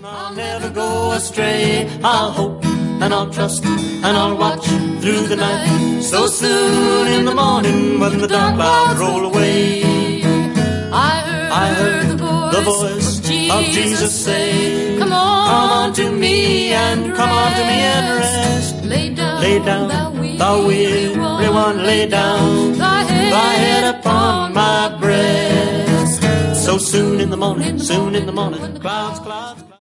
I'll never go astray. I'll hope and I'll trust and I'll watch through the night. So soon in the morning when the dark clouds roll away, I heard the voice of Jesus say, come on to me and come on to me and rest. Lay down, thou weary one, lay down thy head upon my breast. So soon in the morning, clouds.